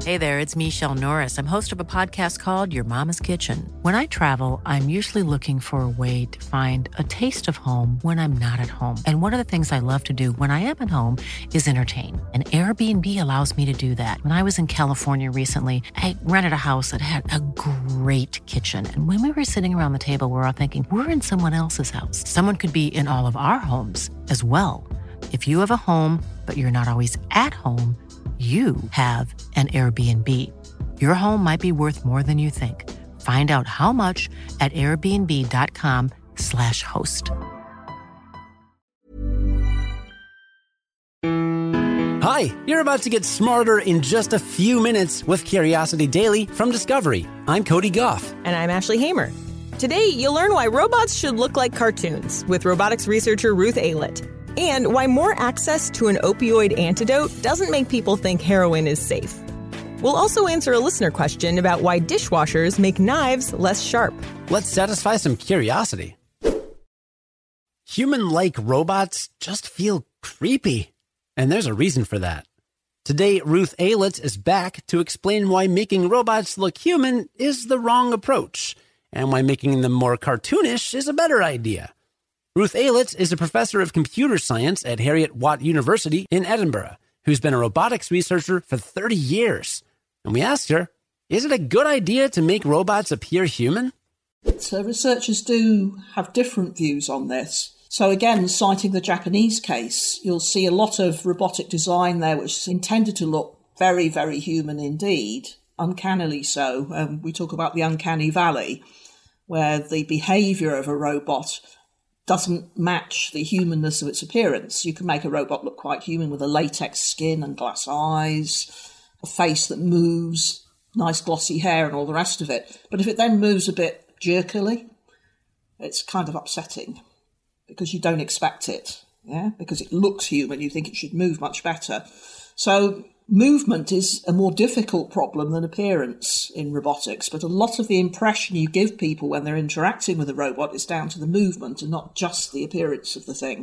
Hey there, it's Michelle Norris. I'm host of a podcast called Your Mama's Kitchen. When I travel, I'm usually looking for a way to find a taste of home when I'm not at home. And one of the things I love to do when I am at home is entertain. And Airbnb allows me to do that. When I was in California recently, I rented a house that had a great kitchen. And when we were sitting around the table, we were all thinking, we're in someone else's house. Someone could be in all of our homes as well. If you have a home, but you're not always at home, you have an Airbnb. Your home might be worth more than you think. Find out how much at airbnb.com/host. Hi, you're about to get smarter in just a few minutes with Curiosity Daily from Discovery. I'm Cody Goff. And I'm Ashley Hamer. Today, you'll learn why robots should look like cartoons with robotics researcher Ruth Aylett. And why more access to an opioid antidote doesn't make people think heroin is safe. We'll also answer a listener question about why dishwashers make knives less sharp. Let's satisfy some curiosity. Human-like robots just feel creepy. And there's a reason for that. Today, Ruth Aylett is back to explain why making robots look human is the wrong approach, and why making them more cartoonish is a better idea. Ruth Aylett is a professor of computer science at Heriot-Watt University in Edinburgh, who's been a robotics researcher for 30 years. And we asked her, is it a good idea to make robots appear human? So researchers do have different views on this. So again, citing the Japanese case, you'll see a lot of robotic design there which is intended to look very, very human indeed, uncannily so. We talk about the uncanny valley, where the behaviour of a robot doesn't match the humanness of its appearance. You can make a robot look quite human with a latex skin and glass eyes, a face that moves, nice glossy hair and all the rest of it. But if it then moves a bit jerkily, it's kind of upsetting because you don't expect it, because it looks human, you think it should move much better. So movement is a more difficult problem than appearance in robotics, but a lot of the impression you give people when they're interacting with a robot is down to the movement and not just the appearance of the thing.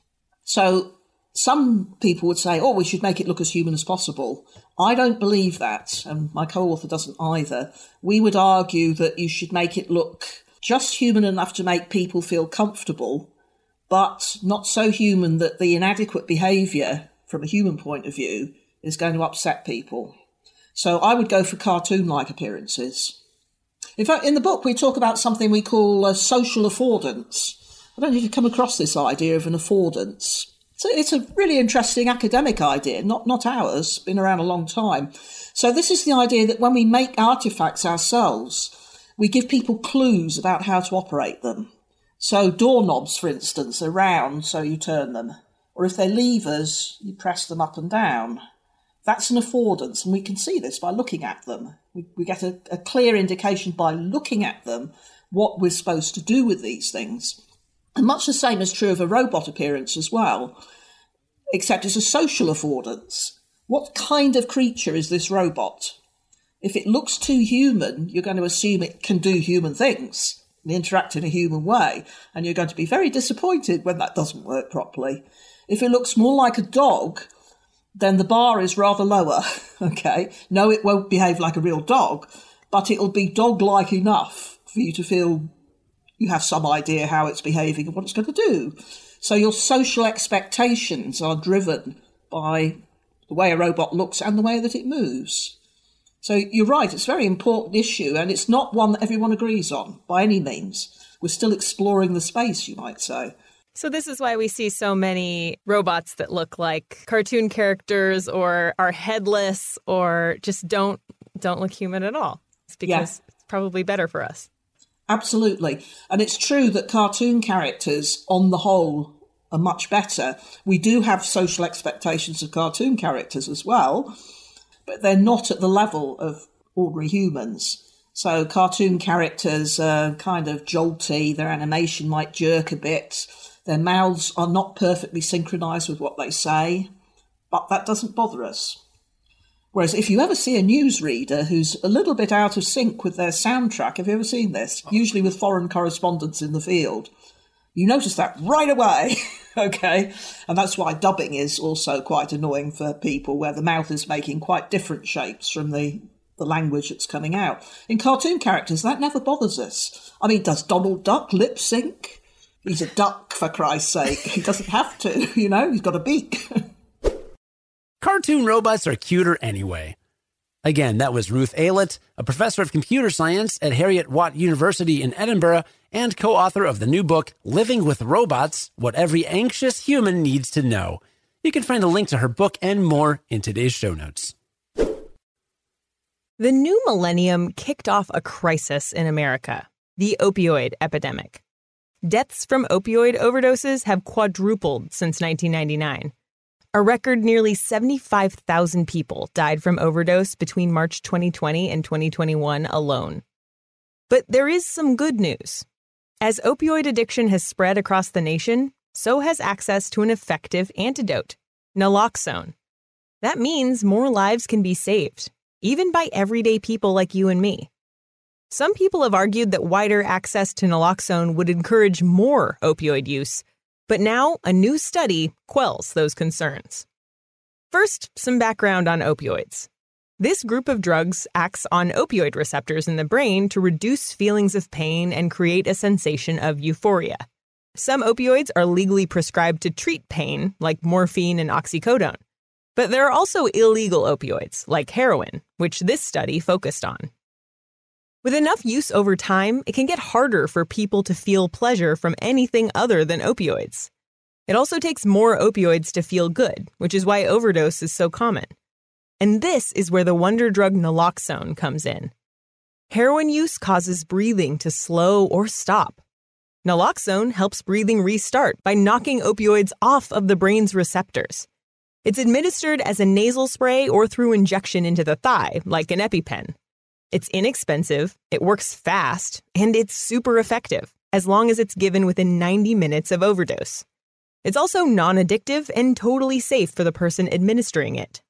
So some people would say, we should make it look as human as possible. I don't believe that, and my co-author doesn't either. We would argue that you should make it look just human enough to make people feel comfortable, but not so human that the inadequate behaviour from a human point of view is going to upset people. So I would go for cartoon-like appearances. In fact, in the book, we talk about something we call social affordance. I don't know if you've come across this idea of an affordance. So it's a really interesting academic idea, not ours, been around a long time. So this is the idea that when we make artefacts ourselves, we give people clues about how to operate them. So doorknobs, for instance, are round, so you turn them. Or if they're levers, you press them up and down. That's an affordance, and we can see this by looking at them. We get a clear indication by looking at them what we're supposed to do with these things. And much the same is true of a robot appearance as well, except it's a social affordance. What kind of creature is this robot? If it looks too human, you're going to assume it can do human things and interact in a human way, and you're going to be very disappointed when that doesn't work properly. If it looks more like a dog, then the bar is rather lower, okay? No, it won't behave like a real dog, but it'll be dog-like enough for you to feel you have some idea how it's behaving and what it's going to do. So your social expectations are driven by the way a robot looks and the way that it moves. So you're right, it's a very important issue, and it's not one that everyone agrees on by any means. We're still exploring the space, you might say. So this is why we see so many robots that look like cartoon characters or are headless or just don't look human at all. It's because it's probably better for us. Absolutely. And it's true that cartoon characters, on the whole, are much better. We do have social expectations of cartoon characters as well, but they're not at the level of ordinary humans. So cartoon characters are kind of jolty, their animation might jerk a bit, their mouths are not perfectly synchronised with what they say, but that doesn't bother us. Whereas if you ever see a newsreader who's a little bit out of sync with their soundtrack, have you ever seen this? Usually with foreign correspondents in the field. You notice that right away, okay? And that's why dubbing is also quite annoying for people, where the mouth is making quite different shapes from the language that's coming out. In cartoon characters, that never bothers us. I mean, does Donald Duck lip sync? He's a duck, for Christ's sake. He doesn't have to, he's got a beak. Cartoon robots are cuter anyway. Again, that was Ruth Aylett, a professor of computer science at Heriot-Watt University in Edinburgh and co-author of the new book, Living with Robots, What Every Anxious Human Needs to Know. You can find a link to her book and more in today's show notes. The new millennium kicked off a crisis in America, the opioid epidemic. Deaths from opioid overdoses have quadrupled since 1999. A record nearly 75,000 people died from overdose between March 2020 and 2021 alone. But there is some good news. As opioid addiction has spread across the nation, so has access to an effective antidote, naloxone. That means more lives can be saved, even by everyday people like you and me. Some people have argued that wider access to naloxone would encourage more opioid use, but now a new study quells those concerns. First, some background on opioids. This group of drugs acts on opioid receptors in the brain to reduce feelings of pain and create a sensation of euphoria. Some opioids are legally prescribed to treat pain, like morphine and oxycodone. But there are also illegal opioids, like heroin, which this study focused on. With enough use over time, it can get harder for people to feel pleasure from anything other than opioids. It also takes more opioids to feel good, which is why overdose is so common. And this is where the wonder drug naloxone comes in. Heroin use causes breathing to slow or stop. Naloxone helps breathing restart by knocking opioids off of the brain's receptors. It's administered as a nasal spray or through injection into the thigh, like an EpiPen. It's inexpensive, it works fast, and it's super effective, as long as it's given within 90 minutes of overdose. It's also non-addictive and totally safe for the person administering it.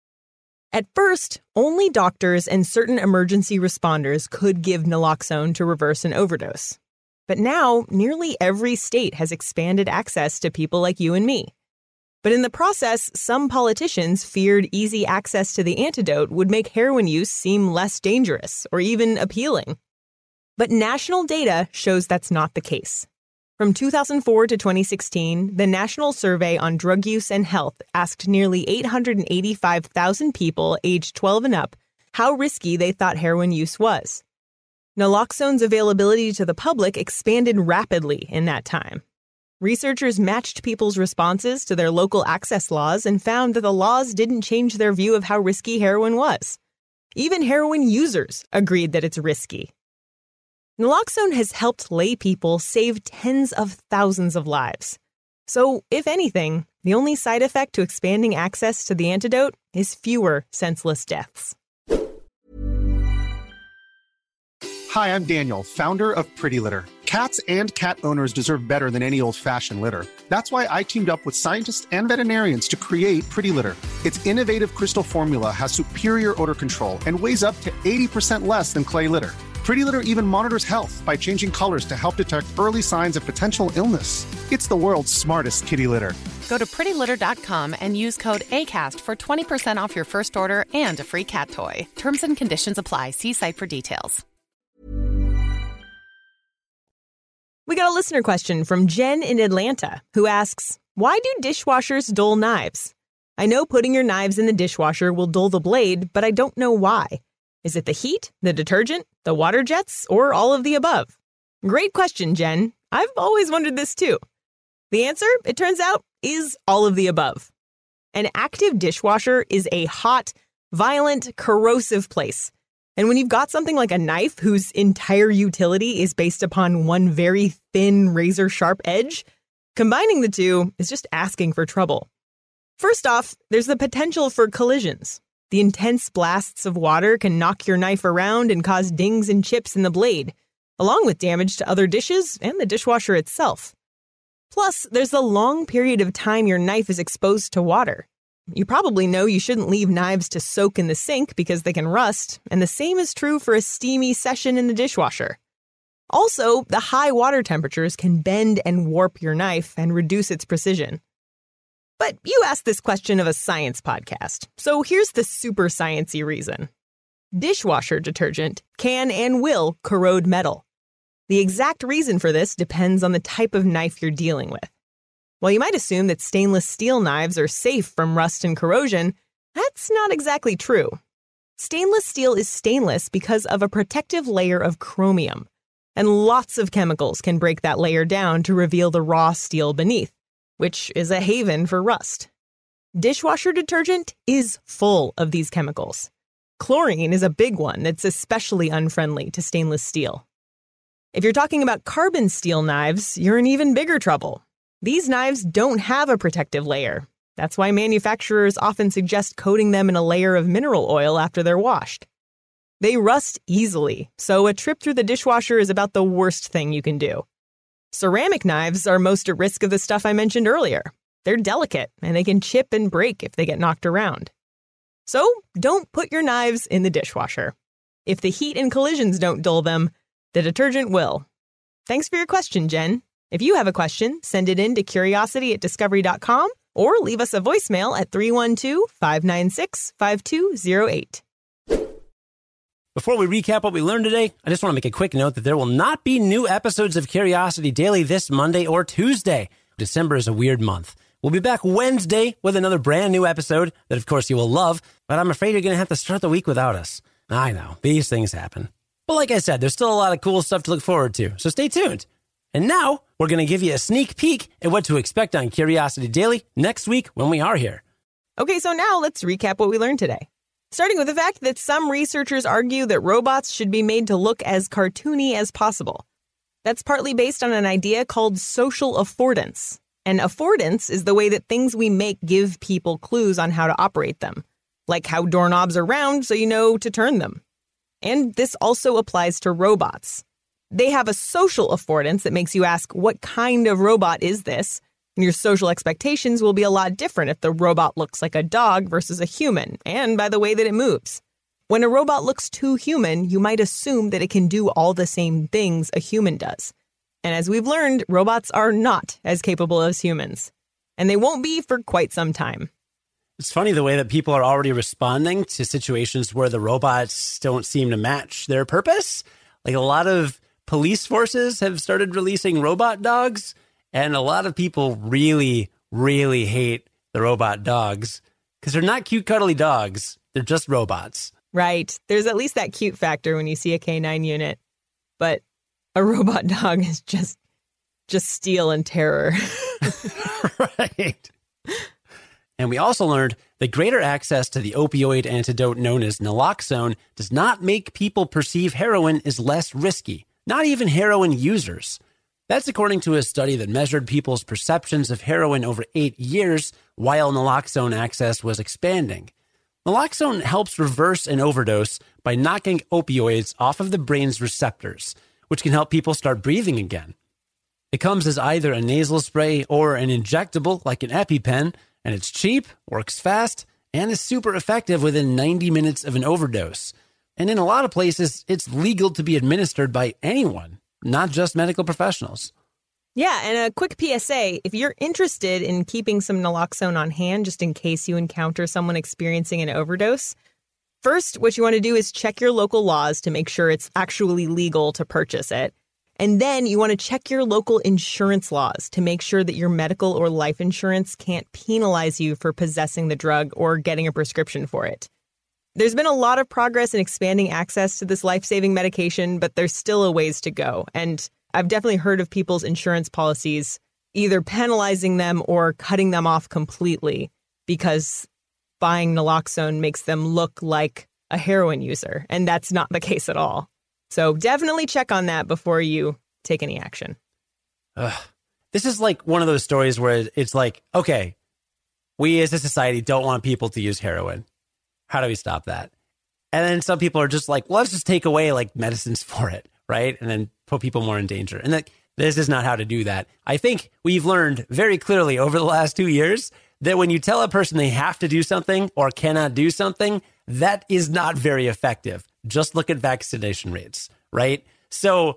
At first, only doctors and certain emergency responders could give naloxone to reverse an overdose. But now, nearly every state has expanded access to people like you and me. But in the process, some politicians feared easy access to the antidote would make heroin use seem less dangerous or even appealing. But national data shows that's not the case. From 2004 to 2016, the National Survey on Drug Use and Health asked nearly 885,000 people aged 12 and up how risky they thought heroin use was. Naloxone's availability to the public expanded rapidly in that time. Researchers matched people's responses to their local access laws and found that the laws didn't change their view of how risky heroin was. Even heroin users agreed that it's risky. Naloxone has helped lay people save tens of thousands of lives. So, if anything, the only side effect to expanding access to the antidote is fewer senseless deaths. Hi, I'm Daniel, founder of Pretty Litter. Cats and cat owners deserve better than any old-fashioned litter. That's why I teamed up with scientists and veterinarians to create Pretty Litter. Its innovative crystal formula has superior odor control and weighs up to 80% less than clay litter. Pretty Litter even monitors health by changing colors to help detect early signs of potential illness. It's the world's smartest kitty litter. Go to prettylitter.com and use code ACAST for 20% off your first order and a free cat toy. Terms and conditions apply. See site for details. We got a listener question from Jen in Atlanta, who asks, why do dishwashers dull knives? I know putting your knives in the dishwasher will dull the blade, but I don't know why. Is it the heat, the detergent, the water jets, or all of the above? Great question, Jen. I've always wondered this too. The answer, it turns out, is all of the above. An active dishwasher is a hot, violent, corrosive place. And when you've got something like a knife whose entire utility is based upon one very thin, razor-sharp edge, combining the two is just asking for trouble. First off, there's the potential for collisions. The intense blasts of water can knock your knife around and cause dings and chips in the blade, along with damage to other dishes and the dishwasher itself. Plus, there's the long period of time your knife is exposed to water. You probably know you shouldn't leave knives to soak in the sink because they can rust, and the same is true for a steamy session in the dishwasher. Also, the high water temperatures can bend and warp your knife and reduce its precision. But you asked this question of a science podcast, so here's the super sciencey reason. Dishwasher detergent can and will corrode metal. The exact reason for this depends on the type of knife you're dealing with. While you might assume that stainless steel knives are safe from rust and corrosion, that's not exactly true. Stainless steel is stainless because of a protective layer of chromium, and lots of chemicals can break that layer down to reveal the raw steel beneath, which is a haven for rust. Dishwasher detergent is full of these chemicals. Chlorine is a big one that's especially unfriendly to stainless steel. If you're talking about carbon steel knives, you're in even bigger trouble. These knives don't have a protective layer. That's why manufacturers often suggest coating them in a layer of mineral oil after they're washed. They rust easily, so a trip through the dishwasher is about the worst thing you can do. Ceramic knives are most at risk of the stuff I mentioned earlier. They're delicate, and they can chip and break if they get knocked around. So don't put your knives in the dishwasher. If the heat and collisions don't dull them, the detergent will. Thanks for your question, Jen. If you have a question, send it in to curiosity@discovery.com or leave us a voicemail at 312-596-5208. Before we recap what we learned today, I just want to make a quick note that there will not be new episodes of Curiosity Daily this Monday or Tuesday. December is a weird month. We'll be back Wednesday with another brand new episode that, of course, you will love, but I'm afraid you're going to have to start the week without us. I know, these things happen. But like I said, there's still a lot of cool stuff to look forward to, so stay tuned. And now, we're going to give you a sneak peek at what to expect on Curiosity Daily next week when we are here. Okay, so now let's recap what we learned today. Starting with the fact that some researchers argue that robots should be made to look as cartoony as possible. That's partly based on an idea called social affordance. And affordance is the way that things we make give people clues on how to operate them, like how doorknobs are round so you know to turn them. And this also applies to robots. They have a social affordance that makes you ask, what kind of robot is this? And your social expectations will be a lot different if the robot looks like a dog versus a human, and by the way that it moves. When a robot looks too human, you might assume that it can do all the same things a human does. And as we've learned, robots are not as capable as humans. And they won't be for quite some time. It's funny the way that people are already responding to situations where the robots don't seem to match their purpose. Like a lot of police forces have started releasing robot dogs, and a lot of people really, really hate the robot dogs because they're not cute, cuddly dogs. They're just robots. Right. There's at least that cute factor when you see a canine unit. But a robot dog is just steel and terror. Right. And we also learned that greater access to the opioid antidote known as naloxone does not make people perceive heroin as less risky, not even heroin users. That's according to a study that measured people's perceptions of heroin over 8 years while naloxone access was expanding. Naloxone helps reverse an overdose by knocking opioids off of the brain's receptors, which can help people start breathing again. It comes as either a nasal spray or an injectable like an EpiPen, and it's cheap, works fast, and is super effective within 90 minutes of an overdose. And in a lot of places, it's legal to be administered by anyone, not just medical professionals. Yeah, and a quick PSA, if you're interested in keeping some naloxone on hand just in case you encounter someone experiencing an overdose, first, what you want to do is check your local laws to make sure it's actually legal to purchase it. And then you want to check your local insurance laws to make sure that your medical or life insurance can't penalize you for possessing the drug or getting a prescription for it. There's been a lot of progress in expanding access to this life-saving medication, but there's still a ways to go. And I've definitely heard of people's insurance policies either penalizing them or cutting them off completely because buying naloxone makes them look like a heroin user. And that's not the case at all. So definitely check on that before you take any action. This is like one of those stories where it's like, okay, we as a society don't want people to use heroin. How do we stop that? And then some people are just like, well, let's just take away like medicines for it, right? And then put people more in danger. And this is not how to do that. I think we've learned very clearly over the last 2 years that when you tell a person they have to do something or cannot do something, that is not very effective. Just look at vaccination rates, right? So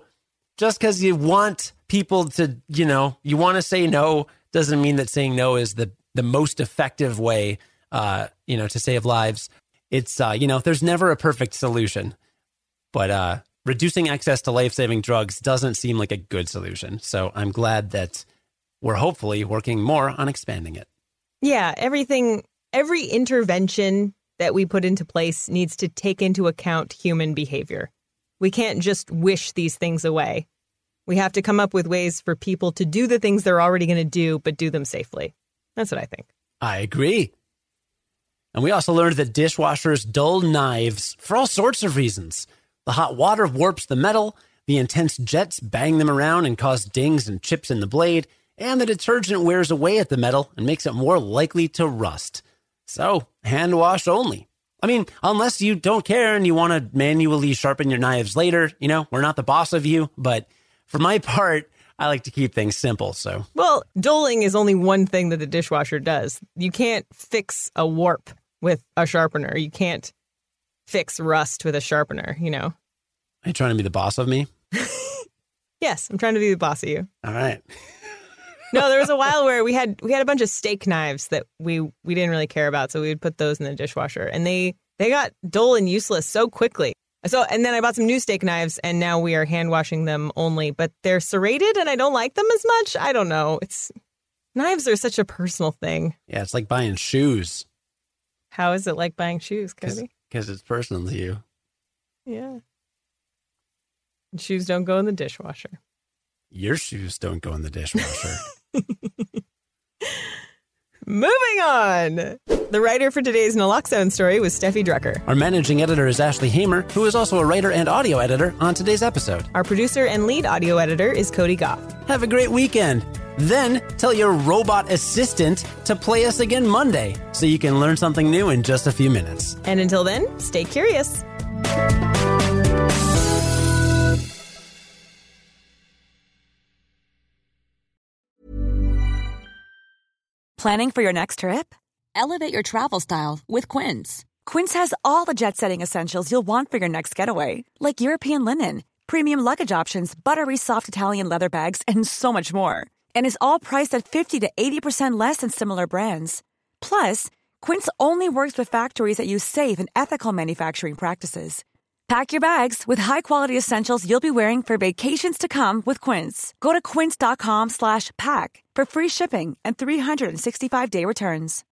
just because you want people to, you want to say no doesn't mean that saying no is the most effective way, to save lives. It's, there's never a perfect solution, but reducing access to life-saving drugs doesn't seem like a good solution. So I'm glad that we're hopefully working more on expanding it. Yeah, every intervention that we put into place needs to take into account human behavior. We can't just wish these things away. We have to come up with ways for people to do the things they're already going to do, but do them safely. That's what I think. I agree. And we also learned that dishwashers dull knives for all sorts of reasons. The hot water warps the metal, the intense jets bang them around and cause dings and chips in the blade, and the detergent wears away at the metal and makes it more likely to rust. So, hand wash only. I mean, unless you don't care and you want to manually sharpen your knives later, we're not the boss of you. But for my part, I like to keep things simple, so. Well, dulling is only one thing that the dishwasher does. You can't fix a warp with a sharpener. You can't fix rust with a sharpener, Are you trying to be the boss of me? Yes, I'm trying to be the boss of you. All right. No, there was a while where we had a bunch of steak knives that we didn't really care about, so we would put those in the dishwasher, and they got dull and useless so quickly. And then I bought some new steak knives, and now we are hand washing them only, but they're serrated, and I don't like them as much. I don't know. Knives are such a personal thing. Yeah, it's like buying shoes. How is it like buying shoes, Cody? Because it's personal to you. Yeah. And shoes don't go in the dishwasher. Your shoes don't go in the dishwasher. Moving on. The writer for today's Naloxone story was Steffi Drucker. Our managing editor is Ashley Hamer, who is also a writer and audio editor on today's episode. Our producer and lead audio editor is Cody Goff. Have a great weekend. Then tell your robot assistant to play us again Monday so you can learn something new in just a few minutes. And until then, stay curious. Planning for your next trip? Elevate your travel style with Quince. Quince has all the jet-setting essentials you'll want for your next getaway, like European linen, premium luggage options, buttery soft Italian leather bags, and so much more. And is all priced at 50 to 80% less than similar brands. Plus, Quince only works with factories that use safe and ethical manufacturing practices. Pack your bags with high-quality essentials you'll be wearing for vacations to come with Quince. Go to quince.com/pack for free shipping and 365-day returns.